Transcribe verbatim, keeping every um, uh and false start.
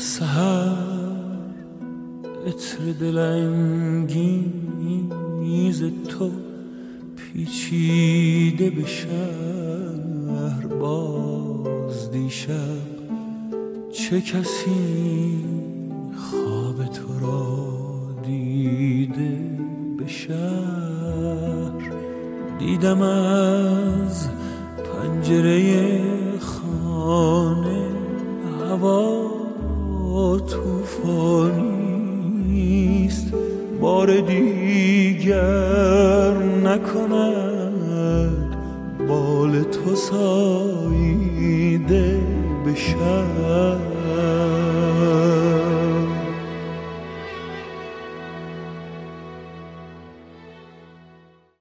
سحر عطر دلانگیز تو پیچیده به شهر، باز دیشب چه کسی خواب تو را دیده به شهر. دیدم از پنجره خانه هوا طوفانیست، بار دیگر نکند بال تو ساییده به شهر.